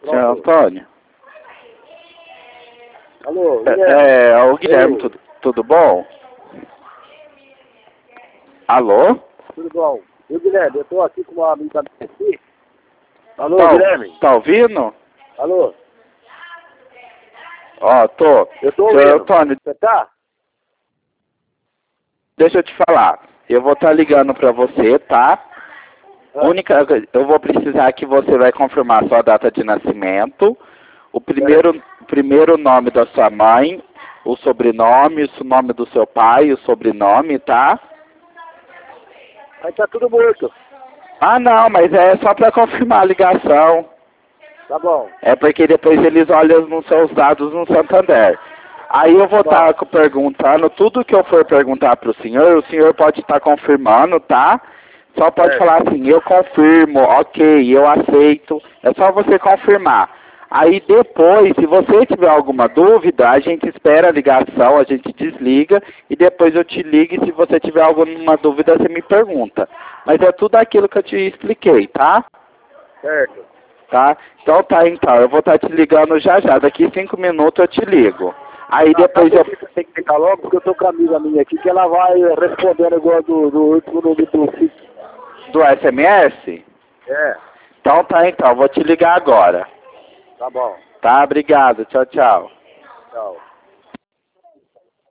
Senhor Antônio? Alô, Guilherme. O Guilherme, tudo bom? Alô? Tudo bom? Eu, Guilherme, eu tô aqui com uma amiga aqui. Alô, Guilherme? Tá ouvindo? Alô? Ó, tô. Eu tô Senhor ouvindo. Antônio, Você tá? deixa eu te falar. Eu vou estar ligando pra você, tá? Eu vou precisar que você vai confirmar a sua data de nascimento, o primeiro nome da sua mãe, o sobrenome, o nome do seu pai, o sobrenome, tá? Aí tá tudo morto. Ah, não, mas é só pra confirmar a ligação. Tá bom. É porque depois eles olham nos seus dados no Santander. Aí eu vou estar perguntando, tudo que eu for perguntar pro senhor, o senhor pode estar confirmando, tá? Só pode falar assim, eu confirmo, ok, eu aceito. É só você confirmar. Aí depois, se você tiver alguma dúvida, a gente espera a ligação, a gente desliga e depois eu te ligo e se você tiver alguma dúvida, você me pergunta. Mas é tudo aquilo que eu te expliquei, tá? Certo. Tá? Então tá, então. Eu vou estar te ligando já já. Daqui 5 minutos eu te ligo. Aí depois eu... Você tem que ficar logo, porque eu tô com a amiga minha aqui, que ela vai respondendo igual do último nome do sítio. Do SMS? É. Então tá, então. Vou te ligar agora. Tá bom. Tá? Obrigado. Tchau, tchau. Tchau.